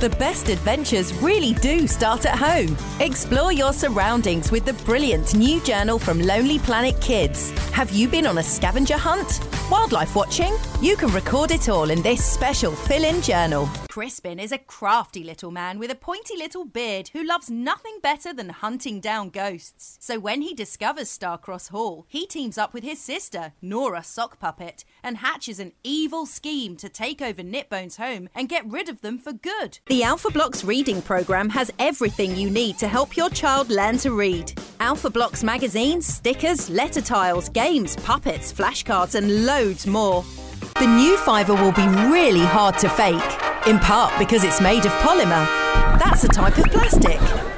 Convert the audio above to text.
The best adventures really do start at home. Explore your surroundings with the brilliant new journal from Lonely Planet Kids. Have you been on a scavenger hunt? Wildlife watching? You can record it all in this special fill-in journal. Crispin is a crafty little man with a pointy little beard who loves nothing better than hunting down ghosts. So when he discovers Starcross Hall, he teams up with his sister, Nora Sock Puppet, and hatches an evil scheme to take over Knitbone's home and get rid of them for good. The Alpha Blocks reading program has everything you need to help your child learn to read. Alpha Blocks magazines, stickers, letter tiles, games, puppets, flashcards and loads more. The new Fiver will be really hard to fake, in part because it's made of polymer. That's a type of plastic.